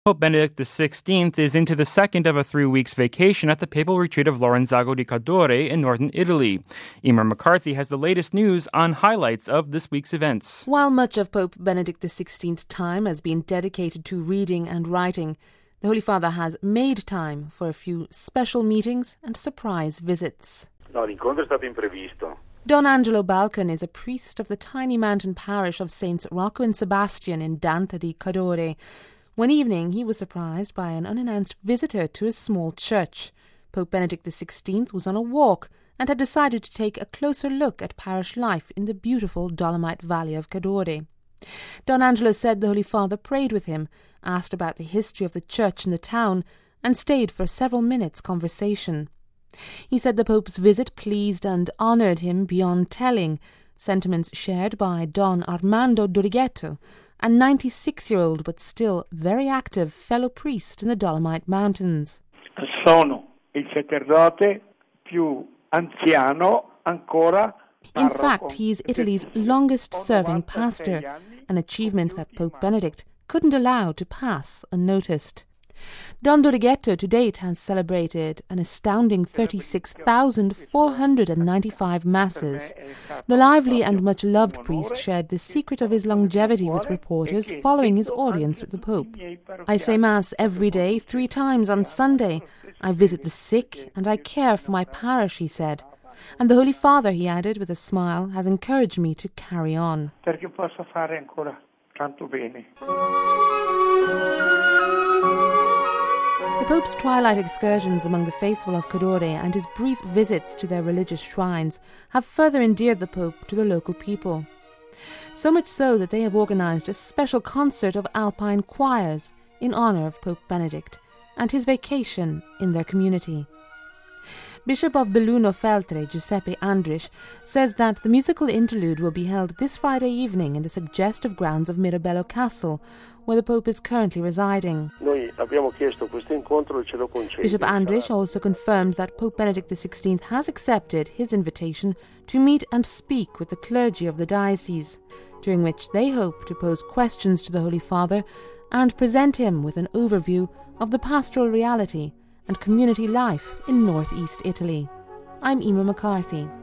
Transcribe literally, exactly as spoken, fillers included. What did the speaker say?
Pope Benedict the sixteenth is into the second of a three weeks vacation at the papal retreat of Lorenzago di Cadore in northern Italy. Emer McCarthy has the latest news on highlights of this week's events. While much of Pope Benedict the sixteenth's time has been dedicated to reading and writing, the Holy Father has made time for a few special meetings and surprise visits. No, l'incontro è stato imprevisto. Don Angelo Balcon is a priest of the tiny mountain parish of Saints Rocco and Sebastian in Dante di Cadore. One evening he was surprised by an unannounced visitor to a small church. Pope Benedict the sixteenth was on a walk and had decided to take a closer look at parish life in the beautiful Dolomite Valley of Cadore. Don Angelo said the Holy Father prayed with him, asked about the history of the church in the town, and stayed for several minutes' conversation. He said the Pope's visit pleased and honoured him beyond telling, sentiments shared by Don Armando Durigetto, a ninety-six-year-old but still very active fellow priest in the Dolomite Mountains. Sono il sacerdote più anziano ancora. In fact, he is Italy's longest-serving pastor, an achievement that Pope Benedict couldn't allow to pass unnoticed. Don Durigetto to date has celebrated an astounding thirty-six thousand four hundred ninety-five masses. The lively and much-loved priest shared the secret of his longevity with reporters following his audience with the Pope. "I say Mass every day, three times on Sunday. I visit the sick and I care for my parish," he said. And the Holy Father, he added with a smile, has encouraged me to carry on. Perché posso fare ancora tanto bene. The Pope's twilight excursions among the faithful of Cadore and his brief visits to their religious shrines have further endeared the Pope to the local people. So much so that they have organised a special concert of alpine choirs in honour of Pope Benedict and his vacation in their community. Bishop of Belluno Feltre, Giuseppe Andrisch, says that the musical interlude will be held this Friday evening in the suggestive grounds of Mirabello Castle, where the Pope is currently residing. Noi abbiamo chiesto questo incontro e ce lo concede. Bishop Andrisch also confirmed that Pope Benedict the sixteenth has accepted his invitation to meet and speak with the clergy of the diocese, during which they hope to pose questions to the Holy Father and present him with an overview of the pastoral reality and community life in northeast Italy. I'm Emer McCarthy.